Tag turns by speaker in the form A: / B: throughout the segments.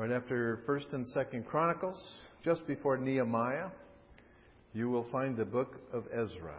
A: Right after 1st and 2nd Chronicles, just before Nehemiah, you will find the book of Ezra.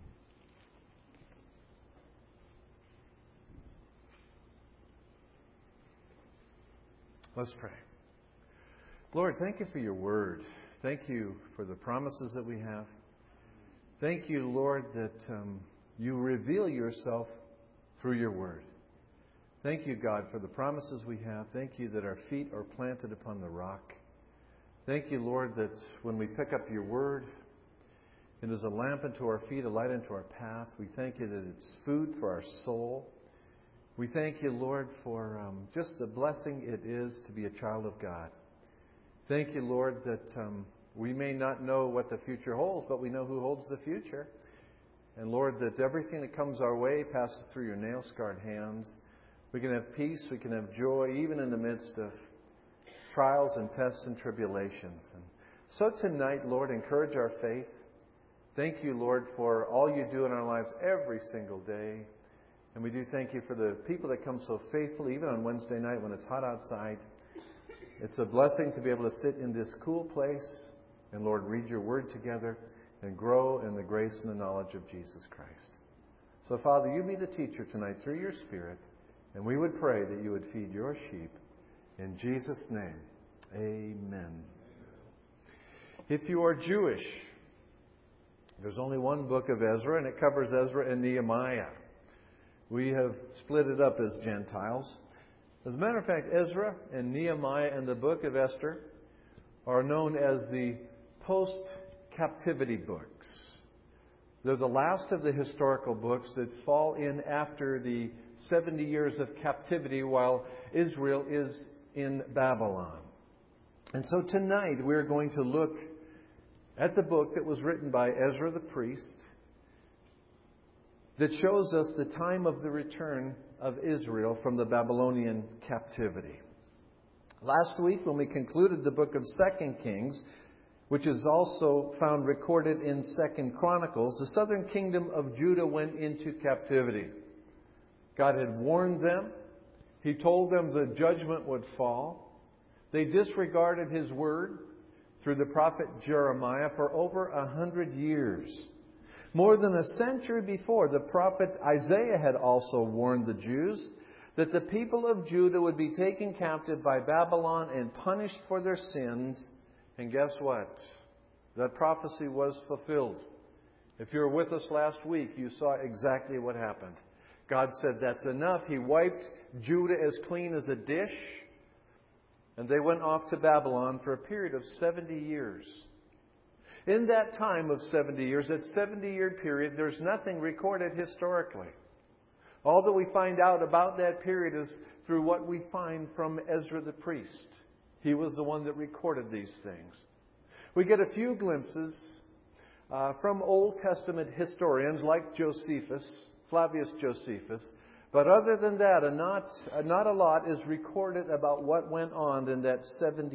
A: Let's pray. Lord, thank you for your word. Thank you for the promises that we have. Thank you, Lord, that you reveal yourself through your word. Thank you, God, for the promises we have. Thank you that our feet are planted upon the rock. Thank you, Lord, that when we pick up your word, it is a lamp unto our feet, a light unto our path. We thank you that it's food for our soul. We thank you, Lord, for just the blessing it is to be a child of God. Thank you, Lord, that we may not know what the future holds, but we know who holds the future. And Lord, that everything that comes our way passes through your nail-scarred hands. We can have peace, we can have joy, even in the midst of trials and tests and tribulations. And so tonight, Lord, encourage our faith. Thank you, Lord, for all you do in our lives every single day. And we do thank you for the people that come so faithfully, even on Wednesday night when it's hot outside. It's a blessing to be able to sit in this cool place and, Lord, read your word together and grow in the grace and the knowledge of Jesus Christ. So, Father, you be the teacher tonight through your Spirit. And we would pray that you would feed your sheep. In Jesus' name, amen. If you are Jewish, there's only one book of Ezra, and it covers Ezra and Nehemiah. We have split it up as Gentiles. As a matter of fact, Ezra and Nehemiah and the book of Esther are known as the post-captivity books. They're the last of the historical books that fall in after the 70 years of captivity while Israel is in Babylon. And so tonight we're going to look at the book that was written by Ezra the priest that shows us the time of the return of Israel from the Babylonian captivity. Last week when we concluded the book of 2 Kings, which is also found recorded in 2 Chronicles, the southern kingdom of Judah went into captivity. God had warned them. He told them the judgment would fall. They disregarded His word through the prophet Jeremiah for over 100 years. More than a century before, the prophet Isaiah had also warned the Jews that the people of Judah would be taken captive by Babylon and punished for their sins. And guess what? That prophecy was fulfilled. If you were with us last week, you saw exactly what happened. God said, that's enough. He wiped Judah as clean as a dish. And they went off to Babylon for a period of 70 years. In that time of 70 years, that 70-year period, there's nothing recorded historically. All that we find out about that period is through what we find from Ezra the priest. He was the one that recorded these things. We get a few glimpses from Old Testament historians like Josephus, Flavius Josephus. But other than that, not a lot is recorded about what went on in that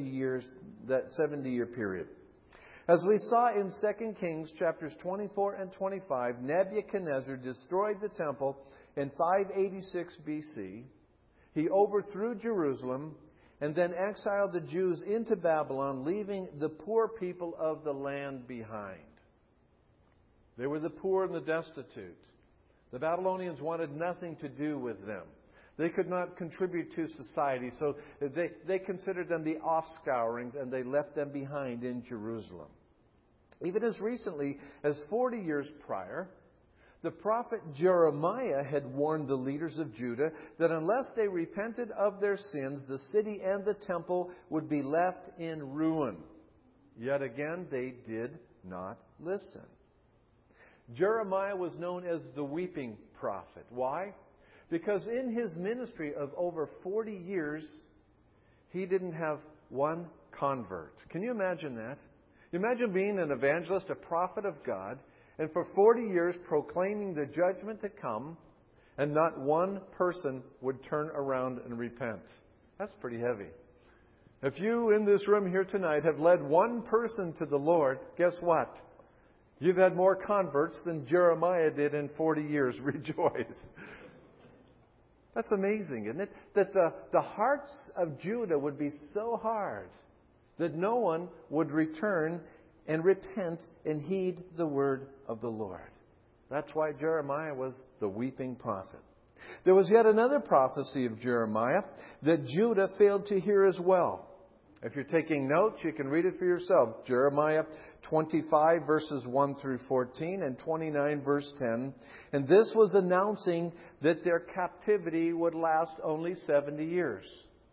A: 70-year period. As we saw in 2 Kings chapters 24 and 25, Nebuchadnezzar destroyed the temple in 586 BC. He overthrew Jerusalem and then exiled the Jews into Babylon, leaving the poor people of the land behind. They were the poor and the destitute. The Babylonians wanted nothing to do with them. They could not contribute to society, so they considered them the offscourings, and they left them behind in Jerusalem. Even as recently as 40 years prior, the prophet Jeremiah had warned the leaders of Judah that unless they repented of their sins, the city and the temple would be left in ruin. Yet again, they did not listen. Jeremiah was known as the weeping prophet. Why? Because in his ministry of over 40 years, he didn't have one convert. Can you imagine that? Imagine being an evangelist, a prophet of God, and for 40 years proclaiming the judgment to come, and not one person would turn around and repent. That's pretty heavy. If you in this room here tonight have led one person to the Lord, guess what? You've had more converts than Jeremiah did in 40 years. Rejoice. That's amazing, isn't it? That the hearts of Judah would be so hard that no one would return and repent and heed the word of the Lord. That's why Jeremiah was the weeping prophet. There was yet another prophecy of Jeremiah that Judah failed to hear as well. If you're taking notes, you can read it for yourself. Jeremiah 25 verses 1 through 14 and 29 verse 10. And this was announcing that their captivity would last only 70 years.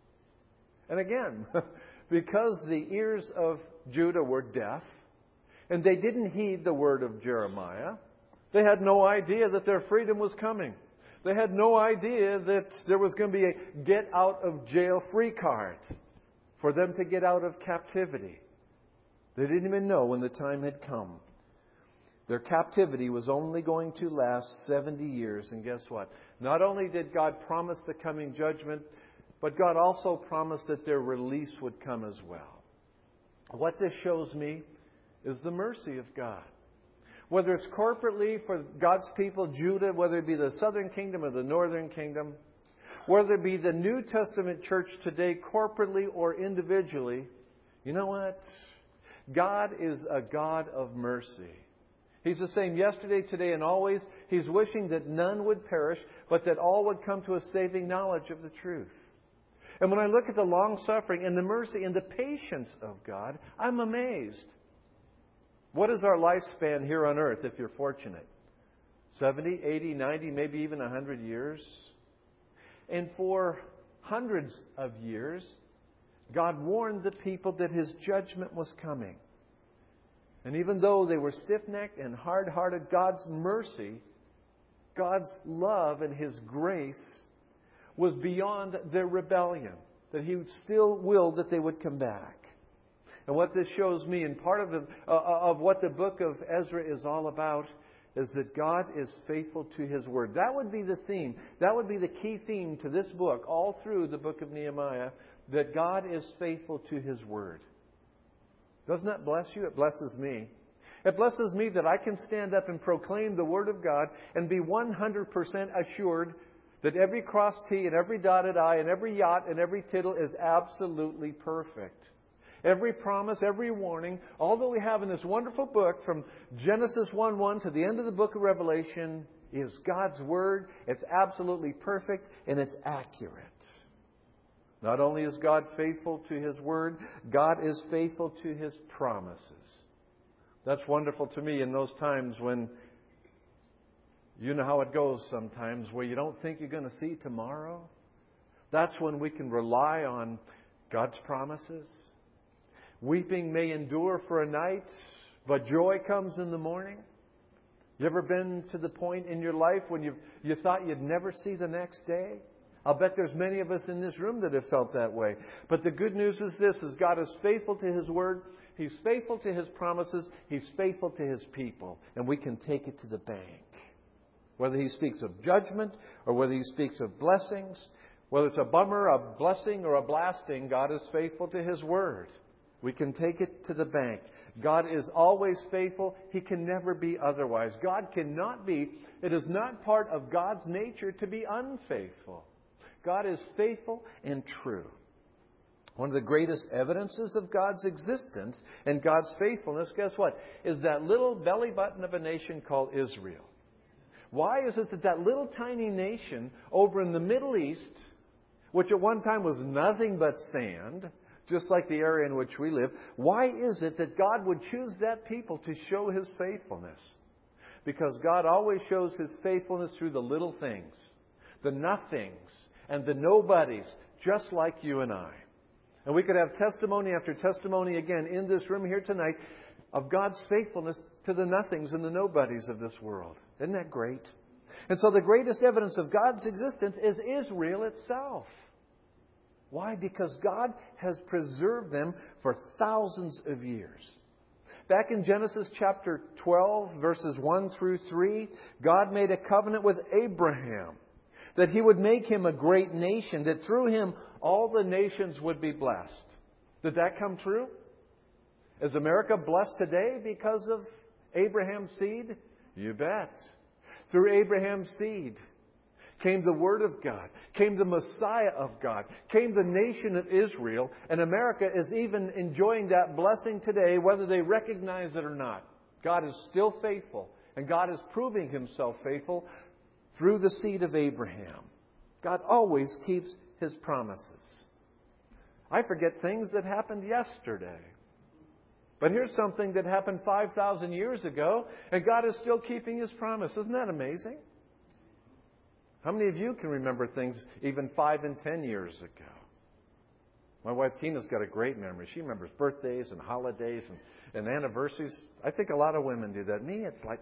A: And again, because the ears of Judah were deaf and they didn't heed the word of Jeremiah, they had no idea that their freedom was coming. They had no idea that there was going to be a get out of jail free card for them to get out of captivity. They didn't even know when the time had come. Their captivity was only going to last 70 years. And guess what? Not only did God promise the coming judgment, but God also promised that their release would come as well. What this shows me is the mercy of God. Whether it's corporately for God's people, Judah, whether it be the southern kingdom or the northern kingdom, whether it be the New Testament church today, corporately or individually, you know what? God is a God of mercy. He's the same yesterday, today, and always. He's wishing that none would perish, but that all would come to a saving knowledge of the truth. And when I look at the long-suffering and the mercy and the patience of God, I'm amazed. What is our lifespan here on earth, if you're fortunate? 70, 80, 90, maybe even 100 years? And for hundreds of years, God warned the people that His judgment was coming. And even though they were stiff-necked and hard-hearted, God's mercy, God's love and His grace was beyond their rebellion. That He still willed that they would come back. And what this shows me, and part of what the book of Ezra is all about, is that God is faithful to His Word. That would be the theme. That would be the key theme to this book, all through the book of Nehemiah, that God is faithful to His Word. Doesn't that bless you? It blesses me. It blesses me that I can stand up and proclaim the Word of God and be 100% assured that every crossed T and every dotted I and every yot and every tittle is absolutely perfect. Every promise, every warning, all that we have in this wonderful book from Genesis 1:1 to the end of the book of Revelation is God's Word. It's absolutely perfect and it's accurate. Not only is God faithful to His Word, God is faithful to His promises. That's wonderful to me in those times when, you know how it goes sometimes, where you don't think you're going to see tomorrow. That's when we can rely on God's promises. Weeping may endure for a night, but joy comes in the morning. You ever been to the point in your life when you thought you'd never see the next day? I'll bet there's many of us in this room that have felt that way. But the good news is this, is God is faithful to His Word. He's faithful to His promises. He's faithful to His people. And we can take it to the bank. Whether He speaks of judgment or whether He speaks of blessings, whether it's a bummer, a blessing, or a blasting, God is faithful to His Word. We can take it to the bank. God is always faithful. He can never be otherwise. God cannot be. It is not part of God's nature to be unfaithful. God is faithful and true. One of the greatest evidences of God's existence and God's faithfulness, guess what? Is that little belly button of a nation called Israel. Why is it that that little tiny nation over in the Middle East, which at one time was nothing but sand, just like the area in which we live, why is it that God would choose that people to show His faithfulness? Because God always shows His faithfulness through the little things, the nothings, and the nobodies, just like you and I. And we could have testimony after testimony again in this room here tonight of God's faithfulness to the nothings and the nobodies of this world. Isn't that great? And so the greatest evidence of God's existence is Israel itself. Why? Because God has preserved them for thousands of years. Back in Genesis chapter 12, verses 1 through 3, God made a covenant with Abraham that He would make him a great nation, that through him all the nations would be blessed. Did that come true? Is America blessed today because of Abraham's seed? You bet. Through Abraham's seed came the Word of God, came the Messiah of God, came the nation of Israel, and America is even enjoying that blessing today, whether they recognize it or not. God is still faithful, and God is proving Himself faithful through the seed of Abraham. God always keeps His promises. I forget things that happened yesterday. But here's something that happened 5,000 years ago, and God is still keeping His promise. Isn't that amazing? How many of you can remember things even 5 and 10 years ago? My wife Tina's got a great memory. She remembers birthdays and holidays and anniversaries. I think a lot of women do that. Me, it's like,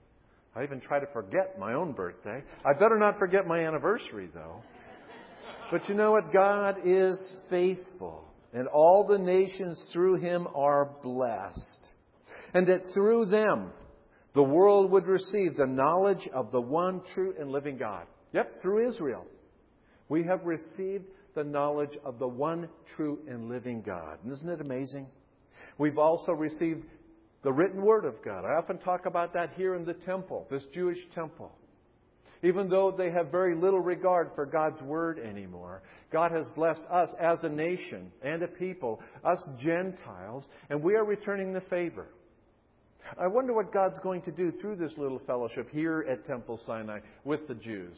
A: I even try to forget my own birthday. I better not forget my anniversary, though. But you know what? God is faithful. And all the nations through Him are blessed. And that through them, the world would receive the knowledge of the one true and living God. Yep, through Israel. We have received the knowledge of the one true and living God. And isn't it amazing? We've also received the written Word of God. I often talk about that here in the temple, this Jewish temple. Even though they have very little regard for God's Word anymore, God has blessed us as a nation and a people, us Gentiles, and we are returning the favor. I wonder what God's going to do through this little fellowship here at Temple Sinai with the Jews.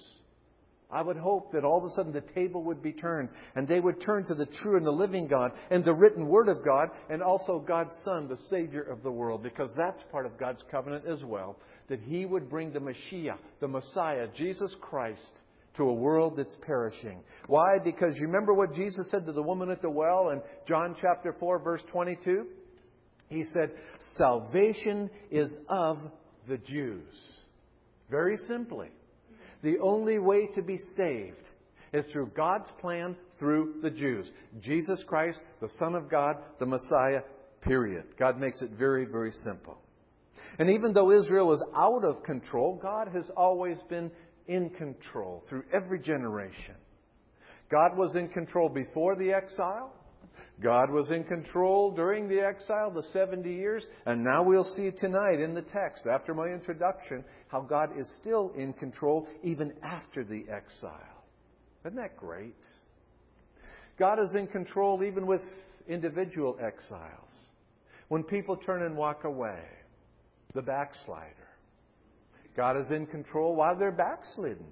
A: I would hope that all of a sudden the table would be turned, and they would turn to the true and the living God and the written Word of God, and also God's Son, the Savior of the world, because that's part of God's covenant as well, that He would bring the Mashiach, the Messiah, Jesus Christ, to a world that's perishing. Why? Because you remember what Jesus said to the woman at the well in John chapter 4, verse 22? He said, salvation is of the Jews. Very simply. The only way to be saved is through God's plan through the Jews. Jesus Christ, the Son of God, the Messiah, period. God makes it very, very simple. And even though Israel was out of control, God has always been in control through every generation. God was in control before the exile. God was in control during the exile, the 70 years. And now we'll see tonight in the text, after my introduction, how God is still in control even after the exile. Isn't that great? God is in control even with individual exiles. When people turn and walk away, the backslider. God is in control while they're backslidden.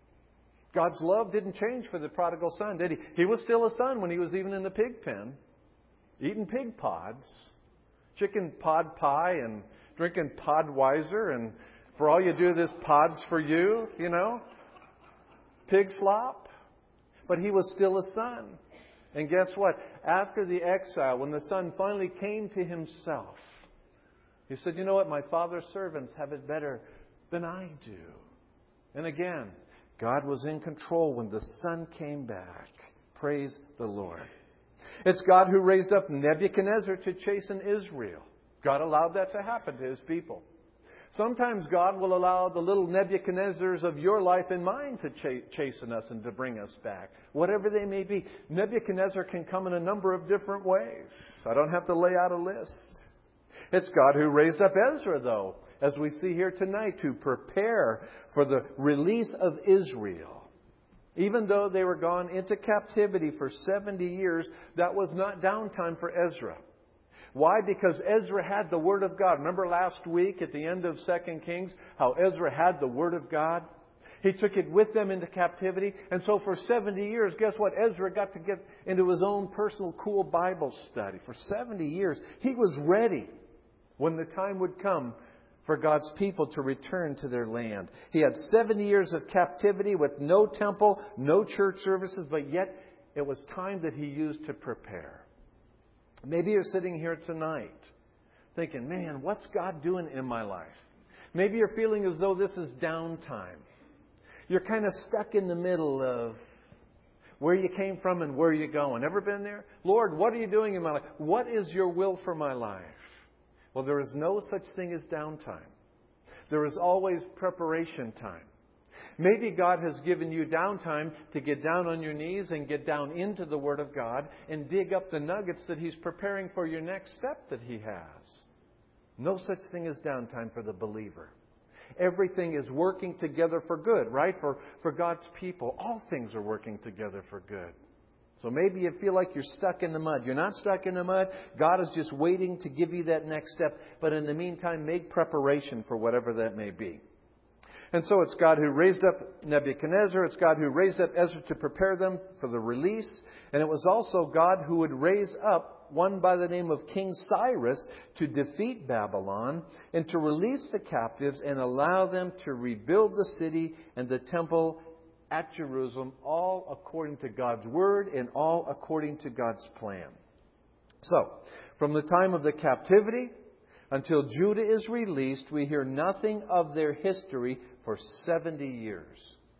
A: God's love didn't change for the prodigal son, did He? He was still a son when he was even in the pig pen, eating pig pods, chicken pod pie and drinking Podweiser, and for all you do, this pod's for you, you know, pig slop. But he was still a son. And guess what? After the exile, when the son finally came to himself, he said, you know what? My father's servants have it better than I do. And again, God was in control when the Son came back. Praise the Lord. It's God who raised up Nebuchadnezzar to chasten Israel. God allowed that to happen to His people. Sometimes God will allow the little Nebuchadnezzars of your life and mine to chasten us and to bring us back. Whatever they may be. Nebuchadnezzar can come in a number of different ways. I don't have to lay out a list. It's God who raised up Ezra, though, as we see here tonight, to prepare for the release of Israel. Even though they were gone into captivity for 70 years, that was not downtime for Ezra. Why? Because Ezra had the Word of God. Remember last week at the end of 2 Kings, how Ezra had the Word of God? He took it with them into captivity. And so for 70 years, guess what? Ezra got to get into his own personal cool Bible study. For 70 years, he was ready when the time would come for God's people to return to their land. He had 70 years of captivity with no temple, no church services, but yet it was time that He used to prepare. Maybe you're sitting here tonight thinking, man, what's God doing in my life? Maybe you're feeling as though this is downtime. You're kind of stuck in the middle of where you came from and where you're going. Ever been there? Lord, what are you doing in my life? What is your will for my life? Well, there is no such thing as downtime. There is always preparation time. Maybe God has given you downtime to get down on your knees and get down into the Word of God and dig up the nuggets that He's preparing for your next step that He has. No such thing as downtime for the believer. everything is working together for good, right? For God's people. All things are working together for good. So maybe you feel like you're stuck in the mud. You're not stuck in the mud. God is just waiting to give you that next step. But in the meantime, make preparation for whatever that may be. And so it's God who raised up Nebuchadnezzar. It's God who raised up Ezra to prepare them for the release. And it was also God who would raise up one by the name of King Cyrus to defeat Babylon and to release the captives and allow them to rebuild the city and the temple at Jerusalem, all according to God's word and all according to God's plan. So, from the time of the captivity until Judah is released, we hear nothing of their history for 70 years.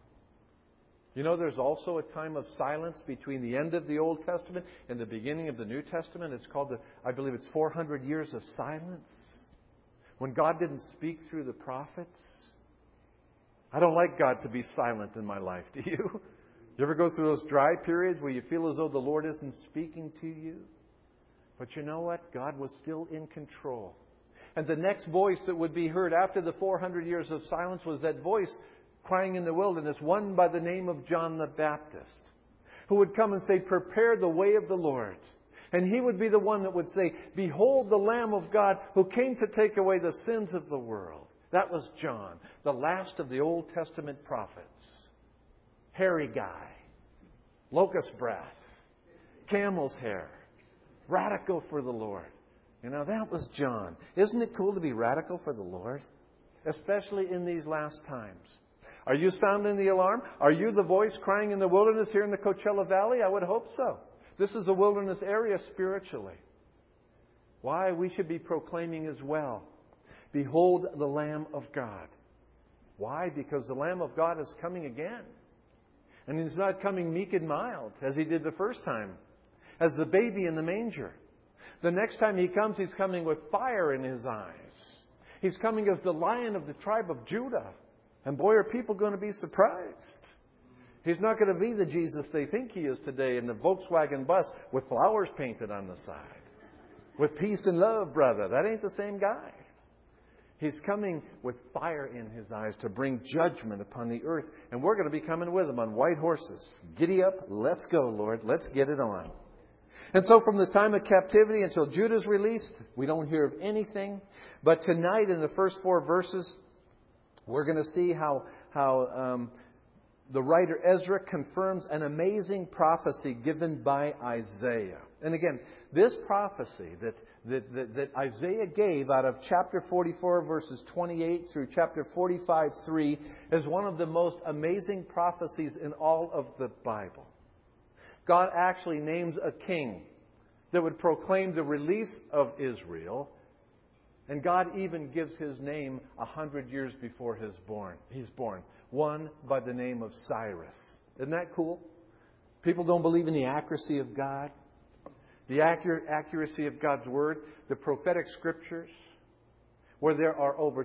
A: You know, there's also a time of silence between the end of the Old Testament and the beginning of the New Testament. It's called, I believe it's 400 years of silence. When God didn't speak through the prophets. I don't like God to be silent in my life, do you? You ever go through those dry periods where you feel as though the Lord isn't speaking to you? But you know what? God was still in control. And the next voice that would be heard after the 400 years of silence was that voice crying in the wilderness, one by the name of John the Baptist, who would come and say, "Prepare the way of the Lord." And he would be the one that would say, "Behold the Lamb of God who came to take away the sins of the world." That was John, the last of the Old Testament prophets. Hairy guy, locust breath, camel's hair, radical for the Lord. You know, that was John. Isn't it cool to be radical for the Lord? Especially in these last times. Are you sounding the alarm? Are you the voice crying in the wilderness here in the Coachella Valley? I would hope so. This is a wilderness area spiritually. Why? We should be proclaiming as well. Behold the Lamb of God. Why? Because the Lamb of God is coming again. And He's not coming meek and mild as He did the first time, as the baby in the manger. The next time He comes, He's coming with fire in His eyes. He's coming as the Lion of the tribe of Judah. And boy, are people going to be surprised. He's not going to be the Jesus they think He is today in the Volkswagen bus with flowers painted on the side. With peace and love, brother. That ain't the same guy. He's coming with fire in His eyes to bring judgment upon the earth. And we're going to be coming with Him on white horses. Giddy up. Let's go, Lord. Let's get it on. And so from the time of captivity until Judah's released, we don't hear of anything. But tonight in the first 4 verses, we're going to see how the writer Ezra confirms an amazing prophecy given by Isaiah. And again, this prophecy that Isaiah gave out of chapter 44, verses 28 through chapter 45, 3, is one of the most amazing prophecies in all of the Bible. God actually names a king that would proclaim the release of Israel. And God even gives his name 100 years before he's born. One by the name of Cyrus. Isn't that cool? People don't believe in the accuracy of God. The accuracy of God's Word. The prophetic Scriptures. Where there are over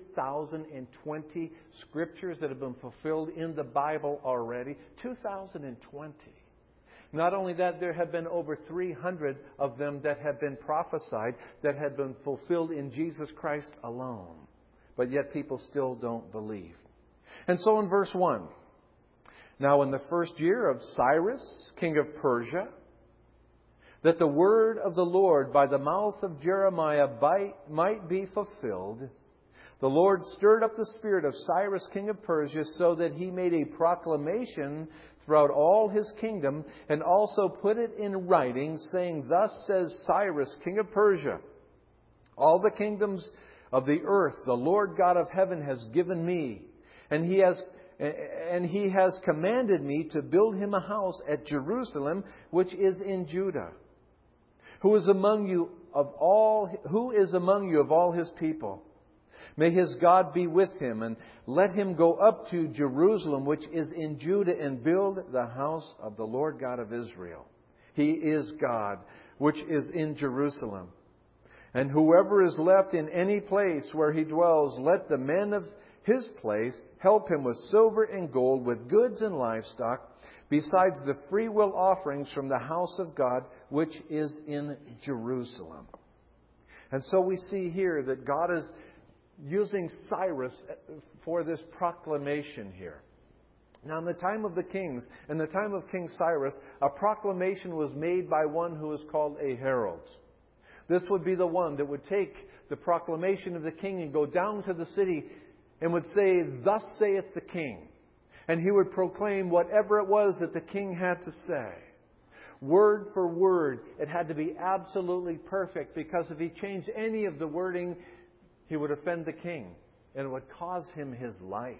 A: 2,020 Scriptures that have been fulfilled in the Bible already. 2,020. Not only that, there have been over 300 of them that have been prophesied, that have been fulfilled in Jesus Christ alone. But yet people still don't believe. And so in verse 1, now in the first year of Cyrus, king of Persia, that the word of the Lord by the mouth of Jeremiah might be fulfilled, the Lord stirred up the spirit of Cyrus, king of Persia, so that he made a proclamation throughout all his kingdom, and also put it in writing, saying, "Thus says Cyrus, king of Persia, all the kingdoms of the earth the Lord God of heaven has given me, and He has commanded me to build Him a house at Jerusalem, which is in Judah. Who is among you of all His people? May his God be with him, and let him go up to Jerusalem, which is in Judah, and build the house of the Lord God of Israel. He is God, which is in Jerusalem. And whoever is left in any place where he dwells, let the men of his place help him with silver and gold, with goods and livestock, besides the freewill offerings from the house of God, which is in Jerusalem." And so we see here that God is using Cyrus for this proclamation here. Now, in the time of the kings, in the time of King Cyrus, a proclamation was made by one who was called a herald. This would be the one that would take the proclamation of the king and go down to the city and would say, "Thus saith the king." And he would proclaim whatever it was that the king had to say. Word for word, it had to be absolutely perfect, because if he changed any of the wording, he would offend the king and it would cause him his life.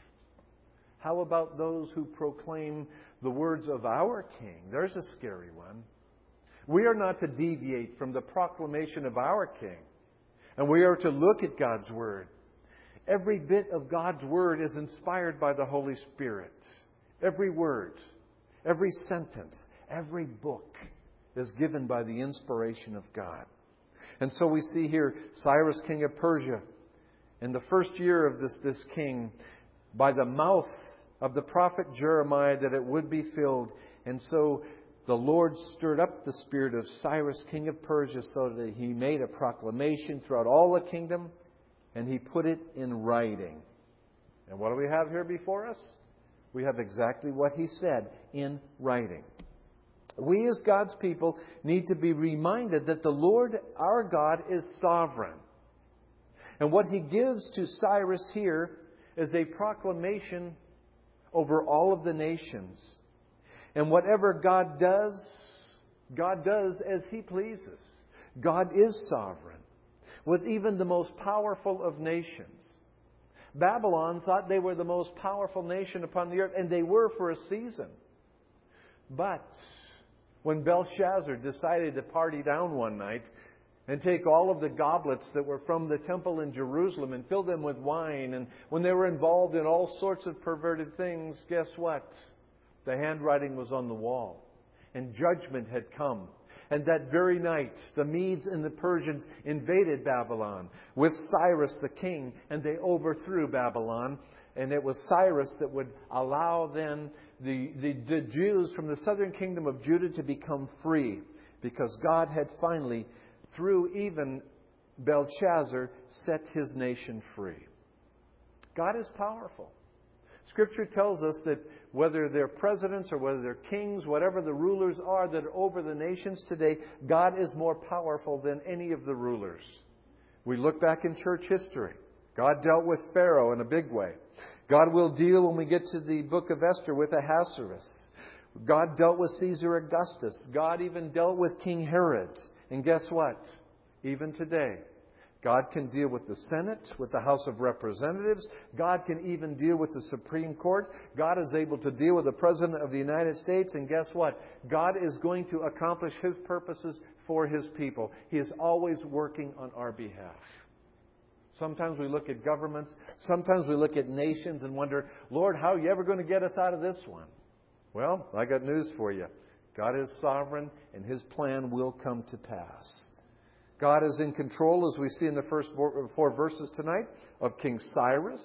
A: How about those who proclaim the words of our king? There's a scary one. We are not to deviate from the proclamation of our king. And we are to look at God's Word. Every bit of God's Word is inspired by the Holy Spirit. Every word, every sentence, every book is given by the inspiration of God. And so we see here Cyrus, king of Persia, in the first year of this king, by the mouth of the prophet Jeremiah, that it would be filled. And so the Lord stirred up the spirit of Cyrus, king of Persia, so that he made a proclamation throughout all the kingdom, and he put it in writing. And what do we have here before us? We have exactly what he said in writing. We as God's people need to be reminded that the Lord our God is sovereign. And what he gives to Cyrus here is a proclamation over all of the nations. And whatever God does as he pleases. God is sovereign, with even the most powerful of nations. Babylon thought they were the most powerful nation upon the earth, and they were for a season. But when Belshazzar decided to party down one night and take all of the goblets that were from the temple in Jerusalem and fill them with wine, and when they were involved in all sorts of perverted things, guess what? The handwriting was on the wall, and judgment had come. And that very night, the Medes and the Persians invaded Babylon with Cyrus the king, and they overthrew Babylon. And it was Cyrus that would allow then the Jews from the southern kingdom of Judah to become free, because God had finally, through even Belshazzar, set his nation free. God is powerful. Scripture tells us that whether they're presidents or whether they're kings, whatever the rulers are that are over the nations today, God is more powerful than any of the rulers. We look back in church history. God dealt with Pharaoh in a big way. God will deal, when we get to the book of Esther, with Ahasuerus. God dealt with Caesar Augustus. God even dealt with King Herod. And guess what? Even today, God can deal with the Senate, with the House of Representatives. God can even deal with the Supreme Court. God is able to deal with the President of the United States. And guess what? God is going to accomplish His purposes for His people. He is always working on our behalf. Sometimes we look at governments. Sometimes we look at nations and wonder, Lord, how are you ever going to get us out of this one? Well, I got news for you. God is sovereign, and His plan will come to pass. God is in control, as we see in the first 4 verses tonight, of King Cyrus.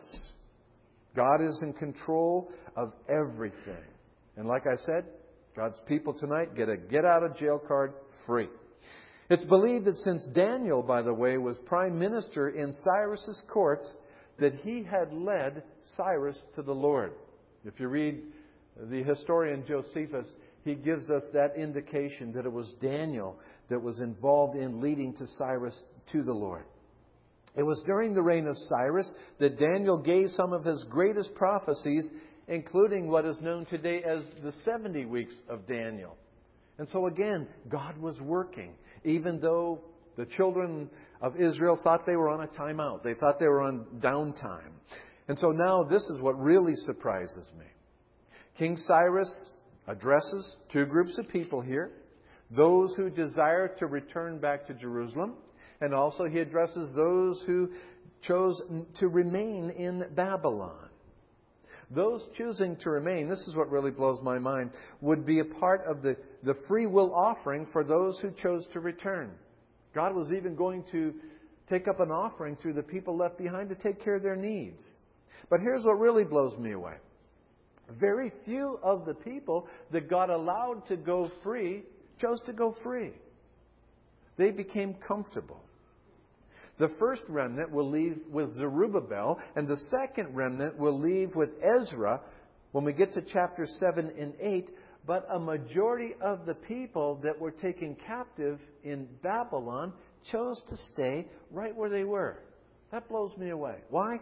A: God is in control of everything. And like I said, God's people tonight get a get-out-of-jail card free. It's believed that since Daniel, by the way, was prime minister in Cyrus's court, that he had led Cyrus to the Lord. If you read the historian Josephus, he gives us that indication that it was Daniel that was involved in leading to Cyrus to the Lord. It was during the reign of Cyrus that Daniel gave some of his greatest prophecies, including what is known today as the 70 weeks of Daniel. And so again, God was working, even though the children of Israel thought they were on a timeout. They thought they were on downtime. And so now this is what really surprises me. King Cyrus addresses 2 groups of people here. Those who desire to return back to Jerusalem. And also he addresses those who chose to remain in Babylon. Those choosing to remain, this is what really blows my mind, would be a part of the free will offering for those who chose to return. God was even going to take up an offering through the people left behind to take care of their needs. But here's what really blows me away. Very few of the people that God allowed to go free chose to go free. They became comfortable. The first remnant will leave with Zerubbabel, and the second remnant will leave with Ezra when we get to chapter 7 and 8. But a majority of the people that were taken captive in Babylon chose to stay right where they were. That blows me away. Why?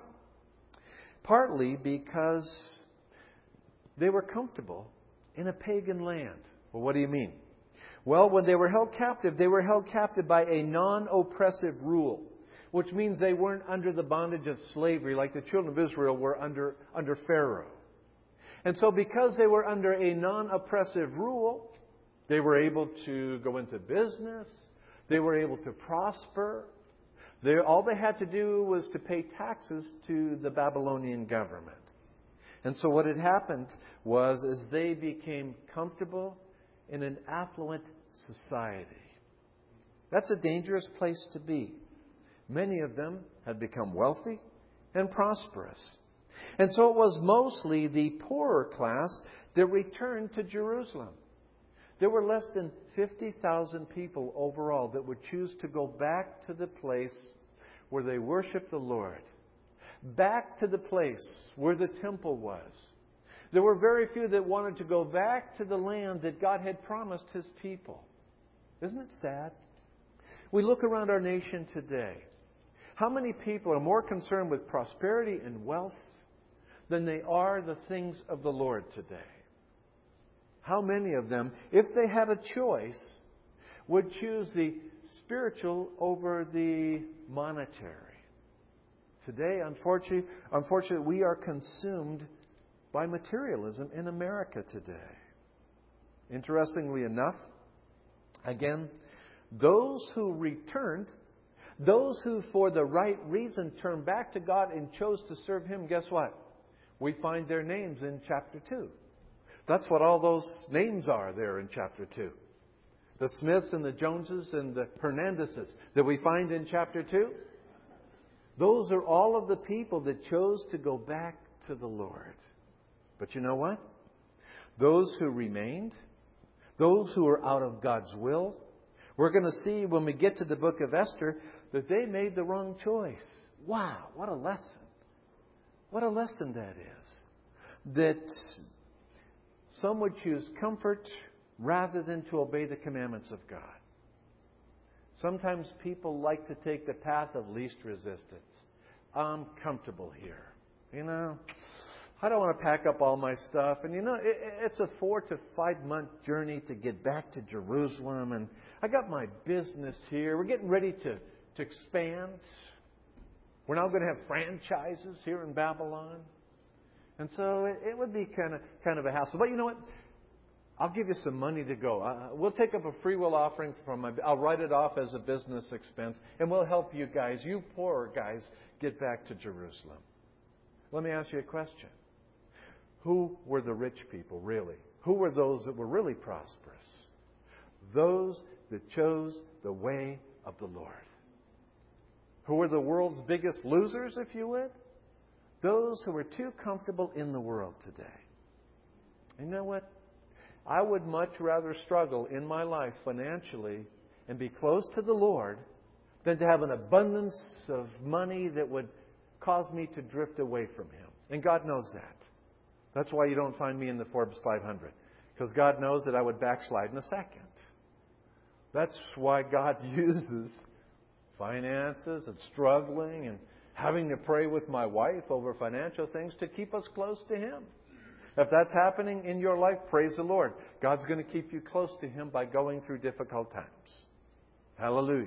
A: Partly because they were comfortable in a pagan land. Well, what do you mean? Well, when they were held captive by a non-oppressive rule, which means they weren't under the bondage of slavery like the children of Israel were under Pharaoh. And so because they were under a non-oppressive rule, they were able to go into business. They were able to prosper. All they had to do was to pay taxes to the Babylonian government. And so what had happened was as they became comfortable in an affluent society. That's a dangerous place to be. Many of them had become wealthy and prosperous. And so it was mostly the poorer class that returned to Jerusalem. There were less than 50,000 people overall that would choose to go back to the place where they worshiped the Lord. Back to the place where the temple was. There were very few that wanted to go back to the land that God had promised His people. Isn't it sad? We look around our nation today. How many people are more concerned with prosperity and wealth than they are the things of the Lord today? How many of them, if they had a choice, would choose the spiritual over the monetary? Today, unfortunately, we are consumed by materialism in America today. Interestingly enough, again, those who returned, those who for the right reason turned back to God and chose to serve Him, guess what? We find their names in chapter 2. That's what all those names are there in chapter 2. The Smiths and the Joneses and the Hernandezes that we find in chapter 2. Those are all of the people that chose to go back to the Lord. But you know what? Those who remained, those who are out of God's will, we're going to see when we get to the book of Esther that they made the wrong choice. Wow, what a lesson. What a lesson that is. That some would choose comfort rather than to obey the commandments of God. Sometimes people like to take the path of least resistance. I'm comfortable here. I don't want to pack up all my stuff. And it's a 4 to 5 month journey to get back to Jerusalem. And I got my business here. We're getting ready to expand. We're now going to have franchises here in Babylon. And so it would be kind of a hassle. But you know what? I'll give you some money to go. We'll take up a free will offering I'll write it off as a business expense. And we'll help you guys, you poorer guys, get back to Jerusalem. Let me ask you a question. Who were the rich people, really? Who were those that were really prosperous? Those that chose the way of the Lord. Who were the world's biggest losers, if you would? Those who were too comfortable in the world today. And you know what? I would much rather struggle in my life financially and be close to the Lord than to have an abundance of money that would cause me to drift away from Him. And God knows that. That's why you don't find me in the Forbes 500. Because God knows that I would backslide in a second. That's why God uses finances and struggling and having to pray with my wife over financial things to keep us close to Him. If that's happening in your life, praise the Lord. God's going to keep you close to Him by going through difficult times. Hallelujah.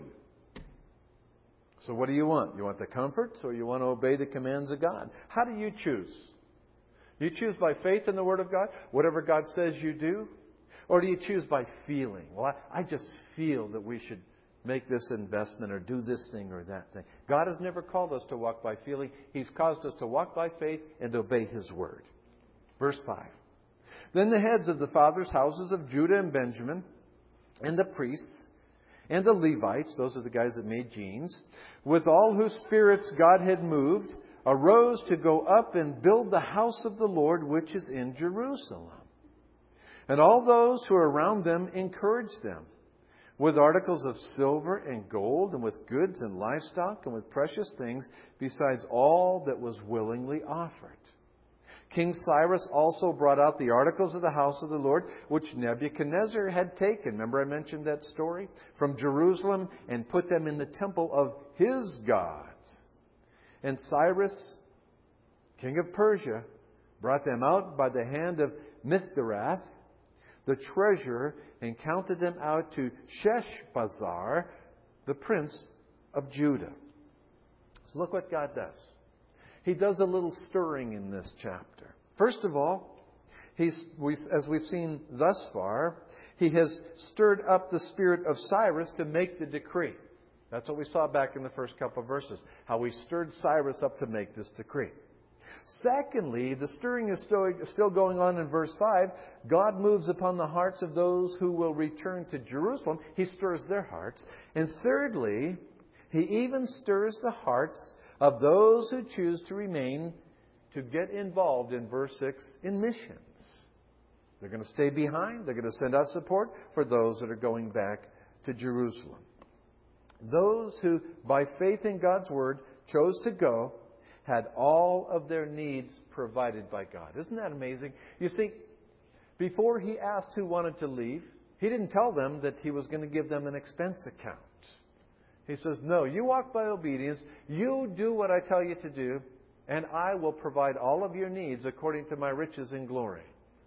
A: So what do you want? You want the comfort or you want to obey the commands of God? How do you choose? Do you choose by faith in the Word of God? Whatever God says you do? Or do you choose by feeling? Well, I just feel that we should make this investment or do this thing or that thing. God has never called us to walk by feeling. He's caused us to walk by faith and obey His Word. Verse 5. Then the heads of the fathers' houses of Judah and Benjamin, and the priests, and the Levites, those are the guys that made jeans, with all whose spirits God had moved, arose to go up and build the house of the Lord which is in Jerusalem. And all those who were around them encouraged them with articles of silver and gold, and with goods and livestock, and with precious things, besides all that was willingly offered. King Cyrus also brought out the articles of the house of the Lord, which Nebuchadnezzar had taken. Remember I mentioned that story? From Jerusalem, and put them in the temple of his gods. And Cyrus, king of Persia, brought them out by the hand of Mithrath, the treasurer, and counted them out to Sheshbazzar, the prince of Judah. So look what God does. He does a little stirring in this chapter. First of all, as we've seen thus far, he has stirred up the spirit of Cyrus to make the decree. That's what we saw back in the first couple of verses, how he stirred Cyrus up to make this decree. Secondly, the stirring is still going on in verse 5. God moves upon the hearts of those who will return to Jerusalem. He stirs their hearts. And thirdly, he even stirs the hearts of those who choose to remain to get involved in verse 6 in missions. They're going to stay behind. They're going to send out support for those that are going back to Jerusalem. Those who, by faith in God's Word, chose to go had all of their needs provided by God. Isn't that amazing? You see, before he asked who wanted to leave, he didn't tell them that he was going to give them an expense account. He says, no, you walk by obedience, you do what I tell you to do, and I will provide all of your needs according to my riches in glory.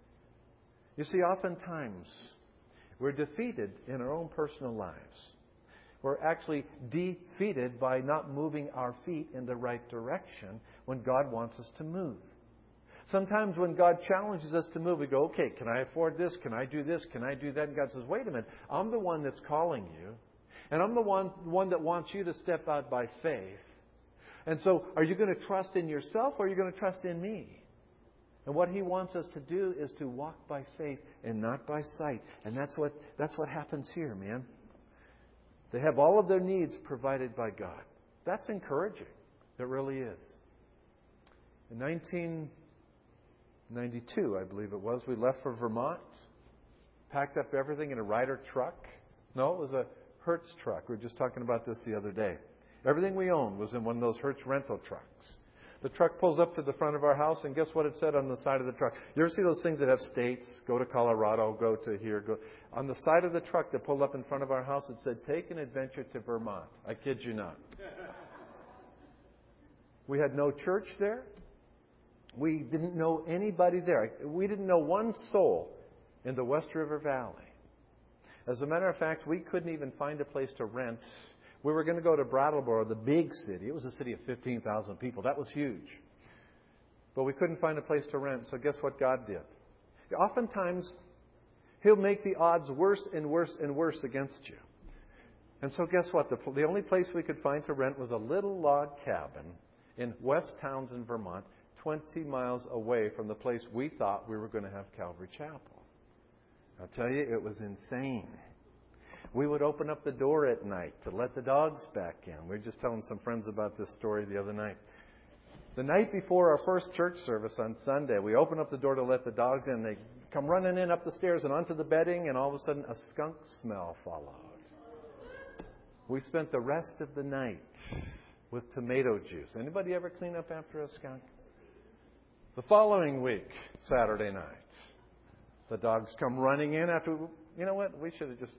A: You see, oftentimes we're defeated in our own personal lives. We're actually defeated by not moving our feet in the right direction when God wants us to move. Sometimes when God challenges us to move, we go, okay, can I afford this? Can I do this? Can I do that? And God says, wait a minute, I'm the one that's calling you. And I'm the one that wants you to step out by faith. And so are you going to trust in yourself or are you going to trust in me? And what He wants us to do is to walk by faith and not by sight. And that's what happens here, man. They have all of their needs provided by God. That's encouraging. It really is. In 1992, I believe it was, we left for Vermont, packed up everything in a Ryder truck. No, it was a Hertz truck. We were just talking about this the other day. Everything we owned was in one of those Hertz rental trucks. The truck pulls up to the front of our house, and guess what it said on the side of the truck? You ever see those things that have states? Go to Colorado, go to here, go. On the side of the truck that pulled up in front of our house, it said, take an adventure to Vermont. I kid you not. We had no church there. We didn't know anybody there. We didn't know one soul in the West River Valley. As a matter of fact, we couldn't even find a place to rent. We were going to go to Brattleboro, the big city. It was a city of 15,000 people. That was huge. But we couldn't find a place to rent, so guess what God did? Oftentimes, He'll make the odds worse and worse and worse against you. And so guess what? The only place we could find to rent was a little log cabin in West Townsend, Vermont, 20 miles away from the place we thought we were going to have Calvary Chapel. I'll tell you, it was insane. We would open up the door at night to let the dogs back in. We were just telling some friends about this story the other night. The night before our first church service on Sunday, we opened up the door to let the dogs in. They come running in up the stairs and onto the bedding, and all of a sudden a skunk smell followed. We spent the rest of the night with tomato juice. Anybody ever clean up after a skunk? The following week, Saturday night, the dogs come running in after, you know what, we should have just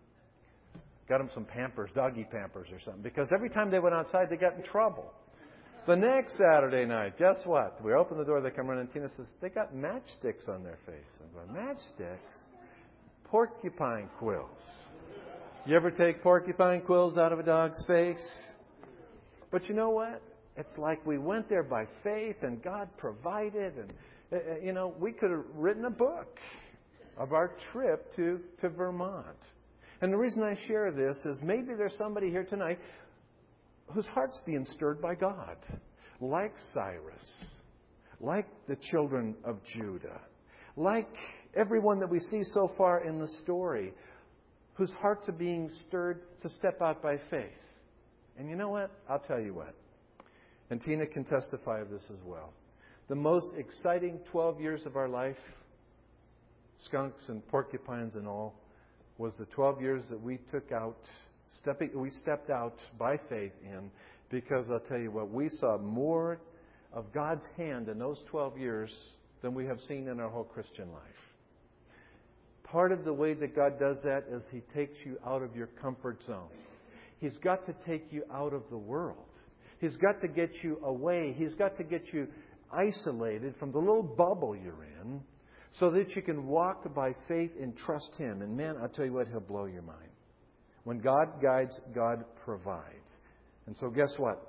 A: got them some Pampers, doggy Pampers or something, because every time they went outside, they got in trouble. The next Saturday night, guess what? We open the door, they come running, and Tina says, they got matchsticks on their face. I'm going, matchsticks? Porcupine quills. You ever take porcupine quills out of a dog's face? But you know what? It's like we went there by faith and God provided. And, we could have written a book of our trip to Vermont. And the reason I share this is maybe there's somebody here tonight whose heart's being stirred by God, like Cyrus, like the children of Judah, like everyone that we see so far in the story, whose hearts are being stirred to step out by faith. And you know what? I'll tell you what. And Tina can testify of this as well. The most exciting 12 years of our life, skunks and porcupines and all, was the 12 years that we stepped out by faith in, because I'll tell you what, we saw more of God's hand in those 12 years than we have seen in our whole Christian life. Part of the way that God does that is He takes you out of your comfort zone. He's got to take you out of the world. He's got to get you away. He's got to get you isolated from the little bubble you're in, so that you can walk by faith and trust Him. And man, I'll tell you what, He'll blow your mind. When God guides, God provides. And so guess what?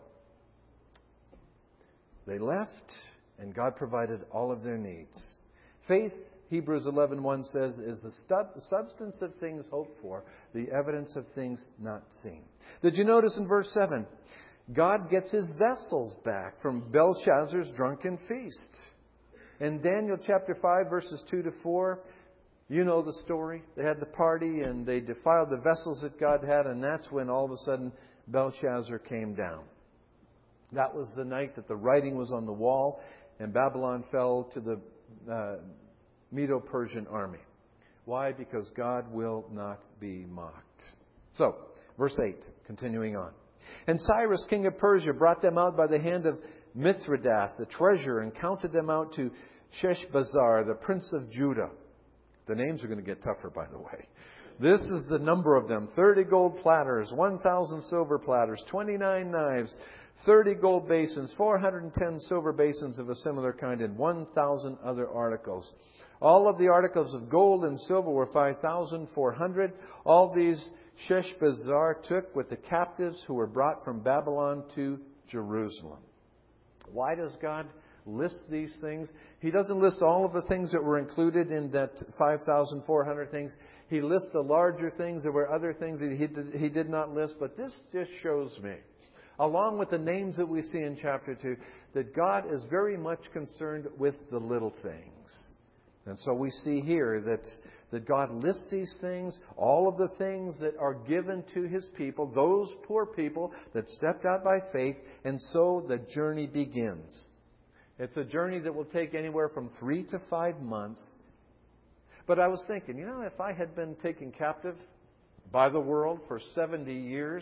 A: They left, and God provided all of their needs. Faith, Hebrews 11:1 says, is the substance of things hoped for, the evidence of things not seen. Did you notice in verse 7? God gets His vessels back from Belshazzar's drunken feast. In Daniel chapter 5, verses 2 to 4, you know the story. They had the party and they defiled the vessels that God had, and that's when all of a sudden Belshazzar came down. That was the night that the writing was on the wall and Babylon fell to the Medo-Persian army. Why? Because God will not be mocked. So, verse 8, continuing on. And Cyrus, king of Persia, brought them out by the hand of Mithridath, the treasurer, and counted them out to Sheshbazzar, the prince of Judah. The names are going to get tougher, by the way. This is the number of them: 30 gold platters, 1,000 silver platters, 29 knives, 30 gold basins, 410 silver basins of a similar kind, and 1,000 other articles. All of the articles of gold and silver were 5,400. All these Sheshbazzar took with the captives who were brought from Babylon to Jerusalem. Why does God list these things? He doesn't list all of the things that were included in that 5,400 things. He lists the larger things. There were other things that he did not list. But this just shows me, along with the names that we see in chapter 2, that God is very much concerned with the little things. And so we see here that God lists these things, all of the things that are given to His people, those poor people that stepped out by faith, and so the journey begins. It's a journey that will take anywhere from 3 to 5 months. But I was thinking, if I had been taken captive by the world for 70 years,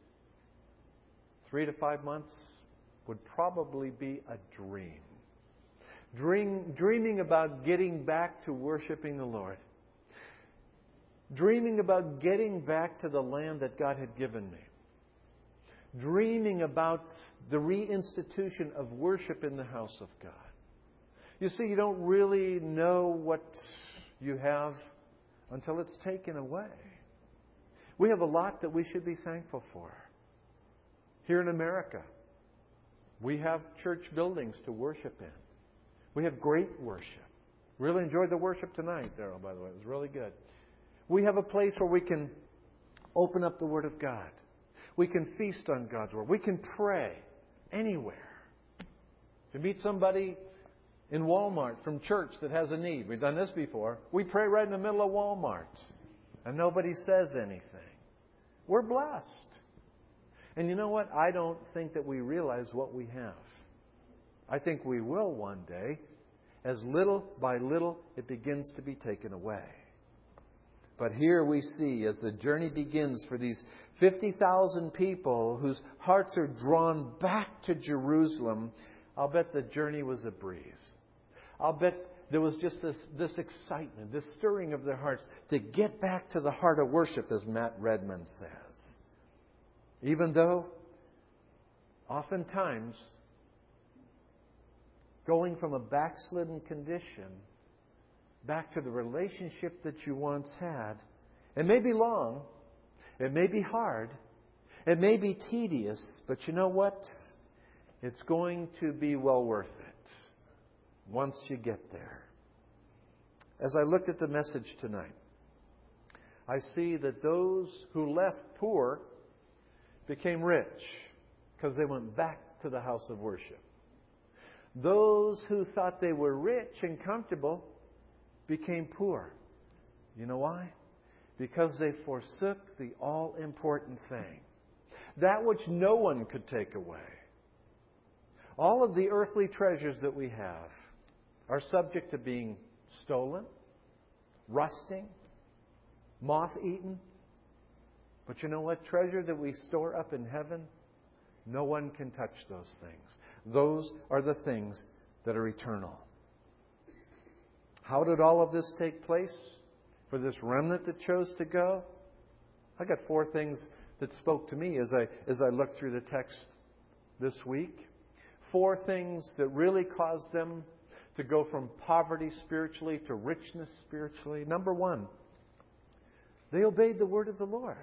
A: 3 to 5 months would probably be a dream. Dreaming about getting back to worshiping the Lord. Dreaming about getting back to the land that God had given me. Dreaming about the reinstitution of worship in the house of God. You see, you don't really know what you have until it's taken away. We have a lot that we should be thankful for. Here in America, we have church buildings to worship in. We have great worship. Really enjoyed the worship tonight, Daryl, by the way. It was really good. We have a place where we can open up the Word of God. We can feast on God's Word. We can pray anywhere. To meet somebody in Walmart from church that has a need. We've done this before. We pray right in the middle of Walmart. And nobody says anything. We're blessed. And you know what? I don't think that we realize what we have. I think we will one day. As little by little, it begins to be taken away. But here we see, as the journey begins for these 50,000 people whose hearts are drawn back to Jerusalem, I'll bet the journey was a breeze. I'll bet there was just this excitement, this stirring of their hearts to get back to the heart of worship, as Matt Redman says. Even though, oftentimes, going from a backslidden condition back to the relationship that you once had, it may be long, it may be hard, it may be tedious, but you know what? It's going to be well worth it once you get there. As I looked at the message tonight, I see that those who left poor became rich because they went back to the house of worship. Those who thought they were rich and comfortable became poor. You know why? Because they forsook the all-important thing. That which no one could take away. All of the earthly treasures that we have are subject to being stolen, rusting, moth-eaten. But you know what? Treasure that we store up in heaven, no one can touch those things. Those are the things that are eternal. How did all of this take place for this remnant that chose to go? I got 4 things that spoke to me as I looked through the text this week. 4 things that really caused them to go from poverty spiritually to richness spiritually. Number 1, they obeyed the word of the Lord.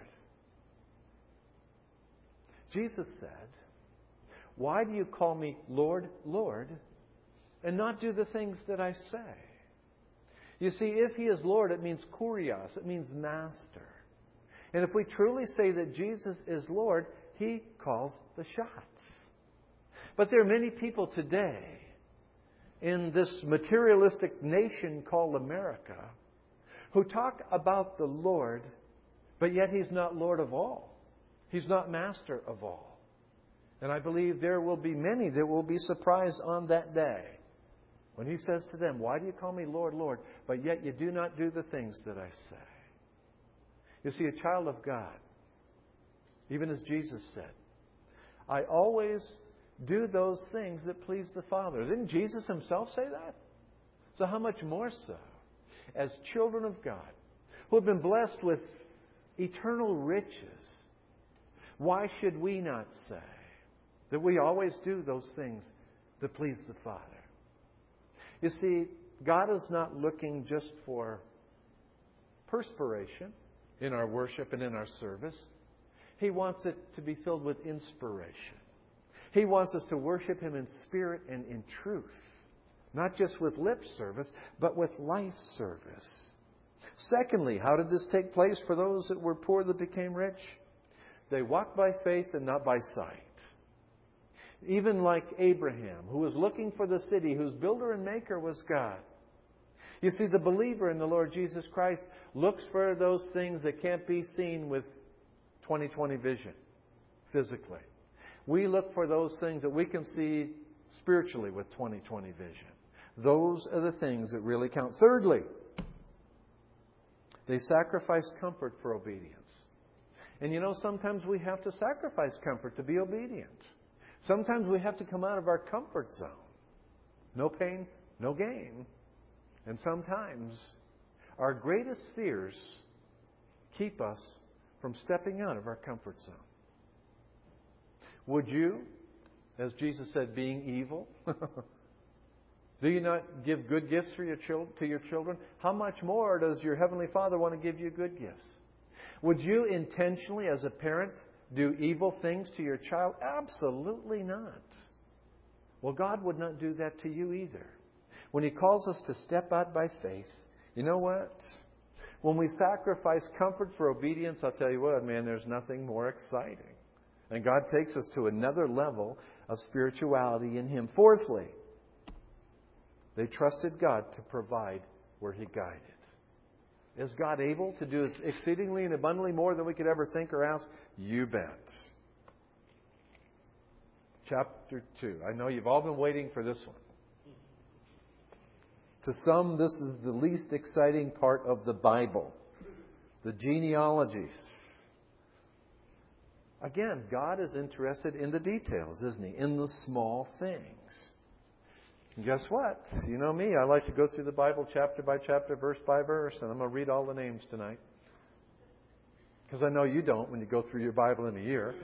A: Jesus said, "Why do you call me Lord, Lord, and not do the things that I say?" You see, if He is Lord, it means kurios. It means master. And if we truly say that Jesus is Lord, He calls the shots. But there are many people today in this materialistic nation called America who talk about the Lord, but yet He's not Lord of all. He's not master of all. And I believe there will be many that will be surprised on that day when He says to them, "Why do you call me Lord, Lord, but yet you do not do the things that I say?" You see, a child of God, even as Jesus said, "I always do those things that please the Father." Didn't Jesus Himself say that? So how much more so as children of God who have been blessed with eternal riches, why should we not say that we always do those things that please the Father? You see, God is not looking just for perspiration in our worship and in our service. He wants it to be filled with inspiration. He wants us to worship Him in spirit and in truth. Not just with lip service, but with life service. Secondly, how did this take place for those that were poor that became rich? They walked by faith and not by sight. Even like Abraham, who was looking for the city, whose builder and maker was God. You see, the believer in the Lord Jesus Christ looks for those things that can't be seen with 20/20 vision, physically. We look for those things that we can see spiritually with 20/20 vision. Those are the things that really count. Thirdly, they sacrificed comfort for obedience. And you know, sometimes we have to sacrifice comfort to be obedient. Sometimes we have to come out of our comfort zone. No pain, no gain. And sometimes our greatest fears keep us from stepping out of our comfort zone. Would you, as Jesus said, being evil, do you not give good gifts to your children? How much more does your Heavenly Father want to give you good gifts? Would you intentionally, as a parent, do evil things to your child? Absolutely not. Well, God would not do that to you either. When He calls us to step out by faith, you know what? When we sacrifice comfort for obedience, I'll tell you what, man, there's nothing more exciting. And God takes us to another level of spirituality in Him. Fourthly, they trusted God to provide where He guided. Is God able to do exceedingly and abundantly more than we could ever think or ask? You bet. Chapter 2. I know you've all been waiting for this one. To some, this is the least exciting part of the Bible. The genealogies. Again, God is interested in the details, isn't He? In the small things. And guess what? You know me, I like to go through the Bible chapter by chapter, verse by verse, and I'm going to read all the names tonight. Because I know you don't when you go through your Bible in a year.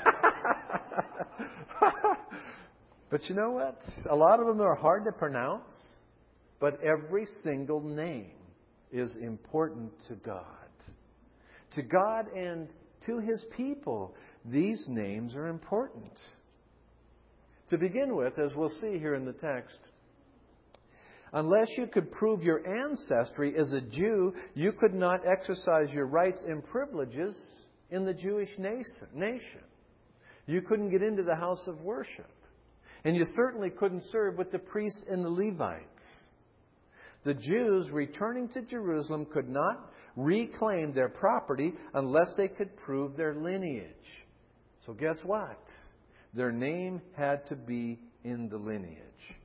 A: But you know what? A lot of them are hard to pronounce, but every single name is important to God. To God and to His people, these names are important. To begin with, as we'll see here in the text, unless you could prove your ancestry as a Jew, you could not exercise your rights and privileges in the Jewish nation. You couldn't get into the house of worship. And you certainly couldn't serve with the priests and the Levites. The Jews returning to Jerusalem could not reclaim their property unless they could prove their lineage. So guess what? Their name had to be in the lineage.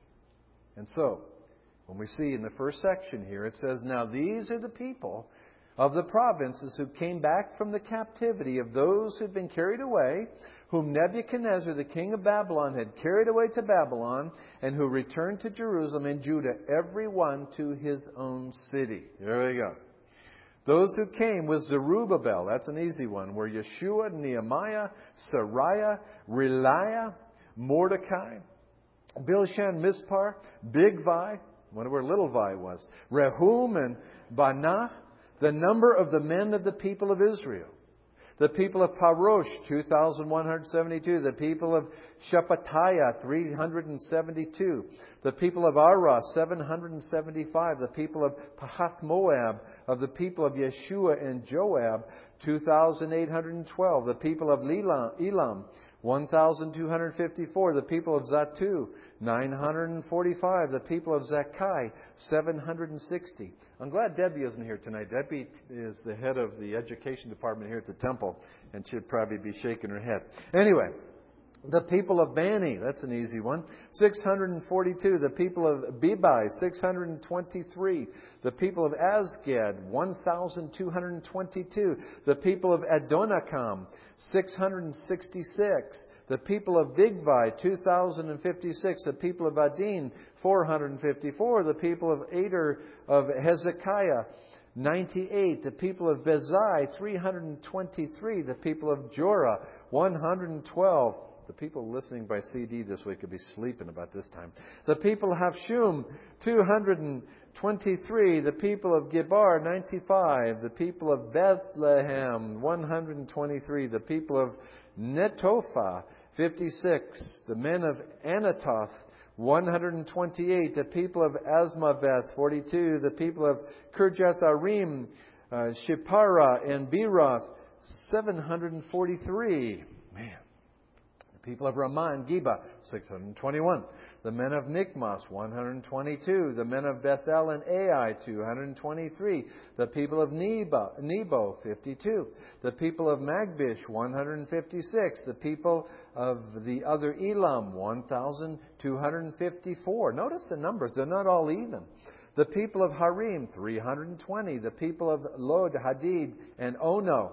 A: And so, when we see in the first section here, it says, now these are the people of the provinces who came back from the captivity of those who had been carried away, whom Nebuchadnezzar, the king of Babylon, had carried away to Babylon, and who returned to Jerusalem and Judah, every one to his own city. There we go. Those who came with Zerubbabel, that's an easy one, were Yeshua, Nehemiah, Sariah, Reliah, Mordecai, Bilshan, Mispar, Bigvai, wonder where little Vi was, Rehum and Baanah, the number of the men of the people of Israel. The people of Parosh, 2,172. The people of Shephatiah, 372. The people of Arah, 775. The people of Pahath Moab, of the people of Yeshua and Joab, 2,812. The people of Elam, 1,254. The people of Zatu, 945. The people of Zakkai, 760. I'm glad Debbie isn't here tonight. Debbie is the head of the education department here at the temple, and she'd probably be shaking her head. Anyway, the people of Bani, that's an easy one, 642. The people of Bebai, 623. The people of Azgad, 1,222. The people of Adonikam, 666. The people of Bigvai, 2,056. The people of Adin, 454. The people of Ader of Hezekiah, 98. The people of Bezai, 323. The people of Jorah, 112. The people listening by CD this week could be sleeping about this time. The people of Hafshum, 223. The people of Gibar, 95. The people of Bethlehem, 123. The people of Netophah, 56. The men of Anatoth, 128. The people of Asmaveth, 42. The people of Kirjath Arim, Shipara, and Beeroth, 743. Man. The people of Ramah and Geba, 621. The men of Michmas, 122. The men of Bethel and Ai, 223. The people of Nebo, 52. The people of Magbish, 156. The people of the other Elam, 1,254. Notice the numbers. They're not all even. The people of Harim, 320. The people of Lod, Hadid, and Ono,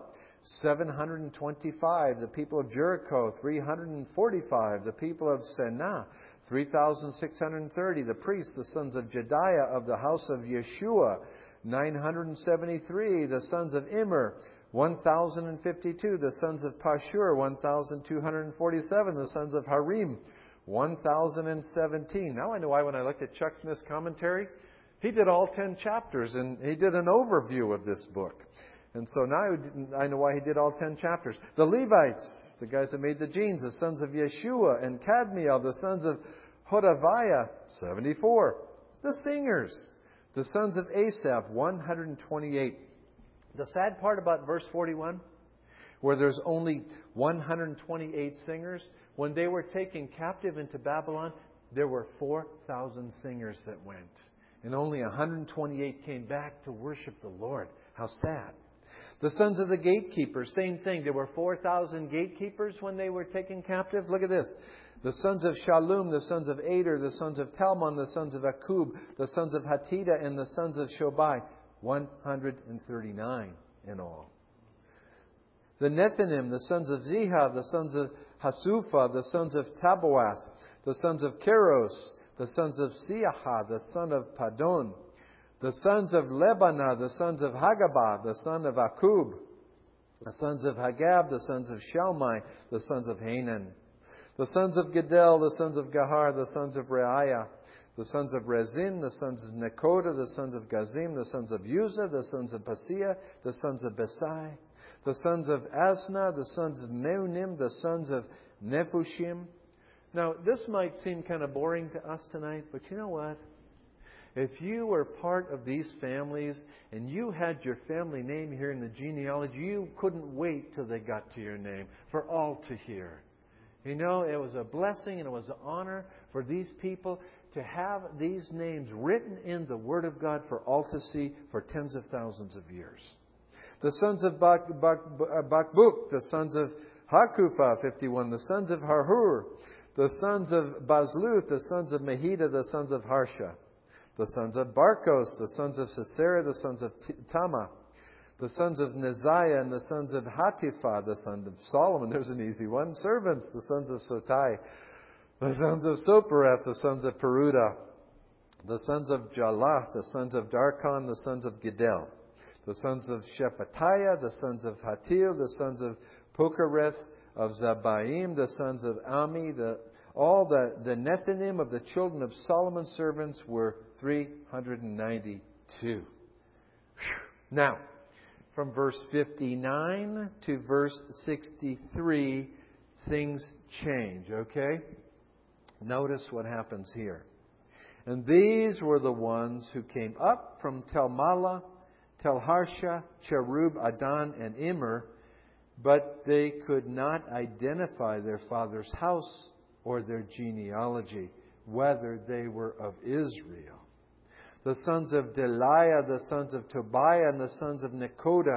A: 725. The people of Jericho, 345. The people of Senah, 3,630. The priests, the sons of Jediah of the house of Yeshua, 973. The sons of Immer, 1,052. The sons of Pashur, 1,247. The sons of Harim, 1,017. Now I know why when I looked at Chuck Smith's commentary, he did all 10 chapters and he did an overview of this book. And so now I know why he did all 10 chapters. The Levites, the guys that made the jeans, the sons of Yeshua and Kadmiel, the sons of Hodaviah, 74. The singers, the sons of Asaph, 128. The sad part about verse 41, where there's only 128 singers, when they were taken captive into Babylon, there were 4,000 singers that went. And only 128 came back to worship the Lord. How sad. The sons of the gatekeepers, same thing. There were 4,000 gatekeepers when they were taken captive. Look at this. The sons of Shallum, the sons of Ader, the sons of Talmon, the sons of Akub, the sons of Hatita, and the sons of Shobai. 139 in all. The Nethinim, the sons of Ziha, the sons of Hasupha, the sons of Tabaoth, the sons of Keros, the sons of Siaha, the son of Padon, the sons of Lebanah, the sons of Hagabah, the son of Akub, the sons of Hagab, the sons of Shalmai, the sons of Hanan, the sons of Gedel, the sons of Gahar, the sons of Reaiah, the sons of Rezin, the sons of Nekoda, the sons of Gazim, the sons of Uzzah, the sons of Paseah, the sons of Besai, the sons of Asna, the sons of Meunim, the sons of Nephushim. Now, this might seem kind of boring to us tonight, but you know what? If you were part of these families and you had your family name here in the genealogy, you couldn't wait till they got to your name for all to hear. You know, it was a blessing and it was an honor for these people to have these names written in the Word of God for all to see for tens of thousands of years. The sons of Bakbuk, the sons of Hakupha, 51, the sons of Harhur, the sons of Bazluth, the sons of Mehida, the sons of Harsha, the sons of Barkos, the sons of Sisera, the sons of Tama, The sons of Neziah and the sons of Hatipha, the son of Solomon. There's an easy one. Servants, the sons of Sotai. The sons of Soperath, the sons of Peruda. The sons of Jalah, the sons of Darkon, the sons of Giddel. The sons of Shephatiah, the sons of Hatil, the sons of Pokereth, of Zabaim, the sons of Ami. All the Nethinim of the children of Solomon's servants were 392. Whew. Now, from verse 59 to verse 63, things change, okay? Notice what happens here. And these were the ones who came up from Tel Malah, Tel Harsha, Cherub, Adon, and Immer, but they could not identify their father's house or their genealogy, whether they were of Israel. The sons of Deliah, the sons of Tobiah, and the sons of Nekoda,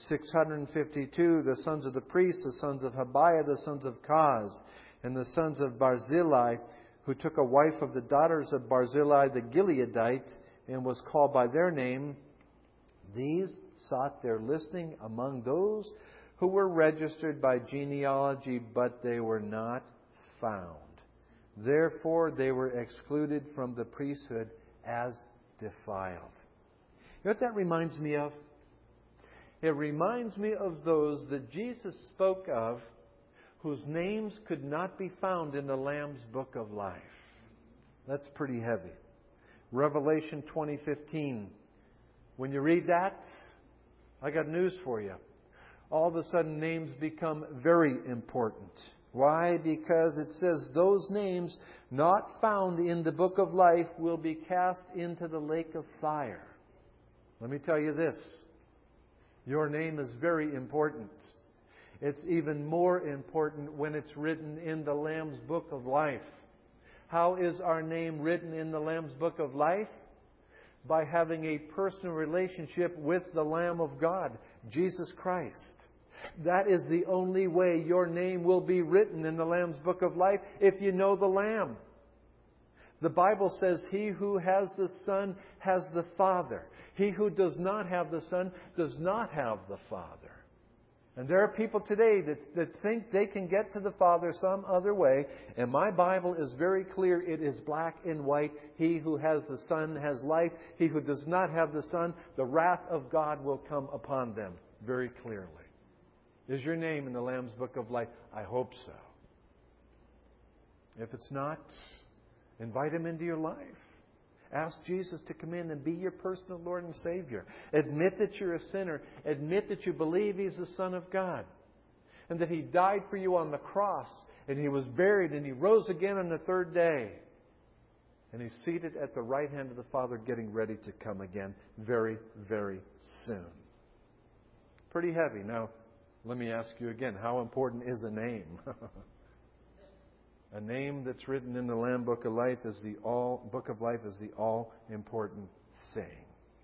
A: 652. The sons of the priests, the sons of Habiah, the sons of Kaz, and the sons of Barzillai, who took a wife of the daughters of Barzillai the Gileadite, and was called by their name. These sought their listing among those who were registered by genealogy, but they were not found. Therefore, they were excluded from the priesthood as defiled. You know what that reminds me of? It reminds me of those that Jesus spoke of whose names could not be found in the Lamb's Book of Life. That's pretty heavy. Revelation 20:15. When you read that, I got news for you. All of a sudden, names become very important. Why? Because it says those names not found in the book of life will be cast into the lake of fire. Let me tell you this. Your name is very important. It's even more important when it's written in the Lamb's Book of Life. How is our name written in the Lamb's Book of Life? By having a personal relationship with the Lamb of God, Jesus Christ. That is the only way your name will be written in the Lamb's Book of Life, if you know the Lamb. The Bible says, he who has the Son has the Father. He who does not have the Son does not have the Father. And there are people today that think they can get to the Father some other way. And my Bible is very clear. It is black and white. He who has the Son has life. He who does not have the Son, the wrath of God will come upon them. Very clearly. Is your name in the Lamb's Book of Life? I hope so. If it's not, invite Him into your life. Ask Jesus to come in and be your personal Lord and Savior. Admit that you're a sinner. Admit that you believe He's the Son of God. And that He died for you on the cross. And He was buried and He rose again on the third day. And He's seated at the right hand of the Father, getting ready to come again very, very soon. Pretty heavy. Now, let me ask you again, how important is a name? A name that's written in the Lamb Book of Life is the all important thing.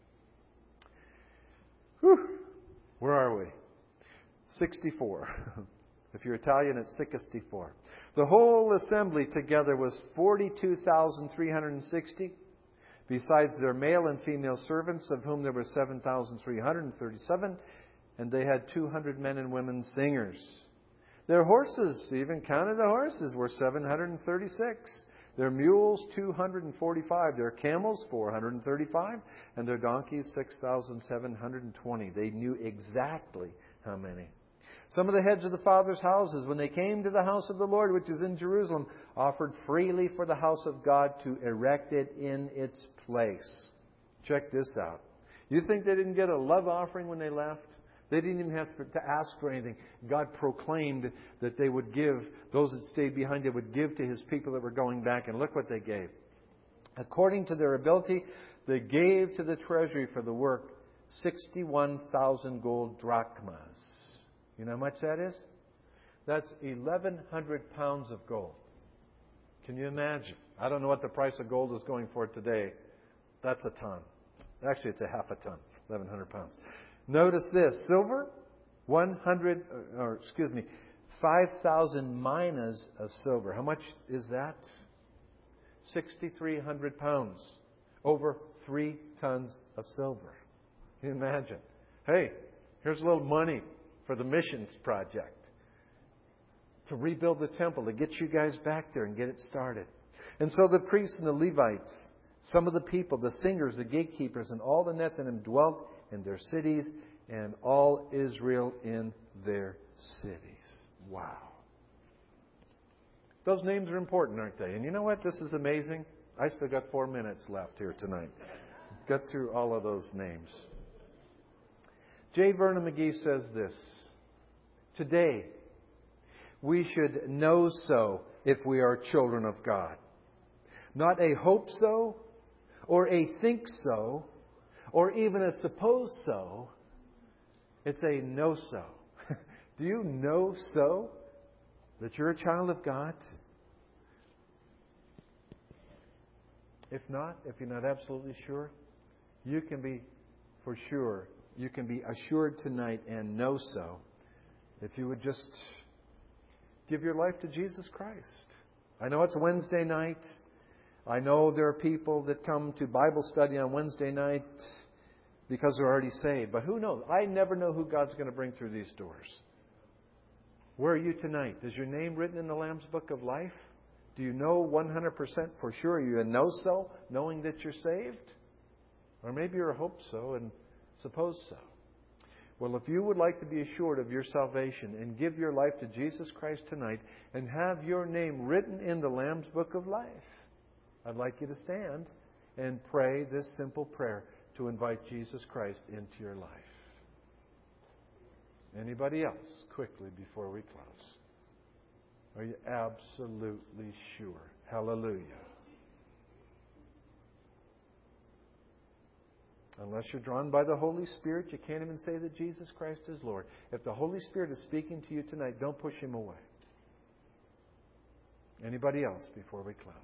A: Whew. Where are we? 64. If you're Italian, it's 64. The whole assembly together was 42,360, besides their male and female servants, of whom there were 7,337, and they had 200 men and women singers. Their horses, even counted the horses, were 736. Their mules, 245. Their camels, 435. And their donkeys, 6,720. They knew exactly how many. Some of the heads of the fathers' houses, when they came to the house of the Lord, which is in Jerusalem, offered freely for the house of God to erect it in its place. Check this out. You think they didn't get a love offering when they left? They didn't even have to ask for anything. God proclaimed that they would give, those that stayed behind, they would give to His people that were going back. And look what they gave. According to their ability, they gave to the treasury for the work 61,000 gold drachmas. You know how much that is? That's 1,100 pounds of gold. Can you imagine? I don't know what the price of gold is going for today. That's a ton. Actually, it's a half a ton, 1,100 pounds. Notice this, silver, 5,000 minas of silver. How much is that? 6,300 pounds. Over 3 tons of silver. Can you imagine? Hey, Here's a little money for the missions project to rebuild the temple, to get you guys back there and get it started. And so the priests and the Levites, some of the people, the singers, the gatekeepers, and all the Nethinim dwelt in their cities, and all Israel in their cities. Wow. Those names are important, aren't they? And you know what? This is amazing. I still got 4 minutes left here tonight. Got through all of those names. J. Vernon McGee says this: today, we should know so if we are children of God. Not a hope so, or a think so, or even a suppose so. It's a know so. Do you know so that you're a child of God? If not, if you're not absolutely sure, you can be for sure. You can be assured tonight and know so if you would just give your life to Jesus Christ. I know it's Wednesday night. I know there are people that come to Bible study on Wednesday night because they're already saved. But who knows? I never know who God's going to bring through these doors. Where are you tonight? Is your name written in the Lamb's Book of Life? Do you know 100% for sure? Are you a know so, knowing that you're saved? Or maybe you're a hope so and suppose so. Well, if you would like to be assured of your salvation and give your life to Jesus Christ tonight and have your name written in the Lamb's Book of Life, I'd like you to stand and pray this simple prayer to invite Jesus Christ into your life. Anybody else? Quickly before we close. Are you absolutely sure? Hallelujah. Unless you're drawn by the Holy Spirit, you can't even say that Jesus Christ is Lord. If the Holy Spirit is speaking to you tonight, don't push Him away. Anybody else before we close?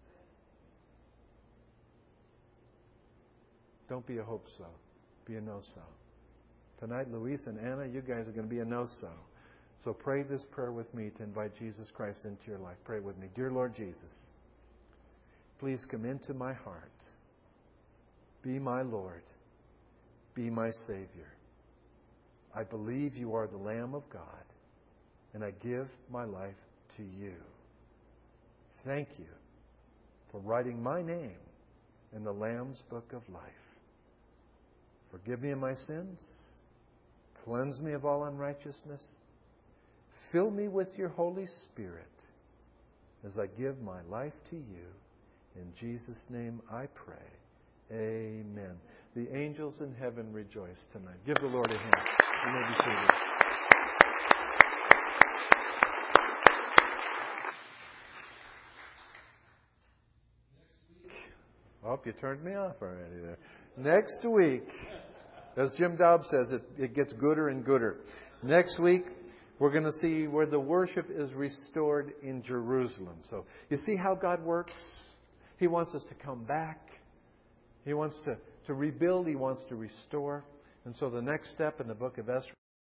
A: Don't be a hope so. Be a know so. Tonight, Luis and Anna, you guys are going to be a know so. So pray this prayer with me to invite Jesus Christ into your life. Pray with me. Dear Lord Jesus, please come into my heart. Be my Lord. Be my Savior. I believe you are the Lamb of God, and I give my life to you. Thank you for writing my name in the Lamb's Book of Life. Forgive me of my sins. Cleanse me of all unrighteousness. Fill me with your Holy Spirit as I give my life to you. In Jesus' name I pray. Amen. The angels in heaven rejoice tonight. Give the Lord a hand. You may be seated. Oh, you turned me off already there. Next week, as Jim Dobbs says, it gets gooder and gooder. Next week, we're going to see where the worship is restored in Jerusalem. So you see how God works? He wants us to come back. He wants to rebuild. He wants to restore. And so the next step in the book of Ezra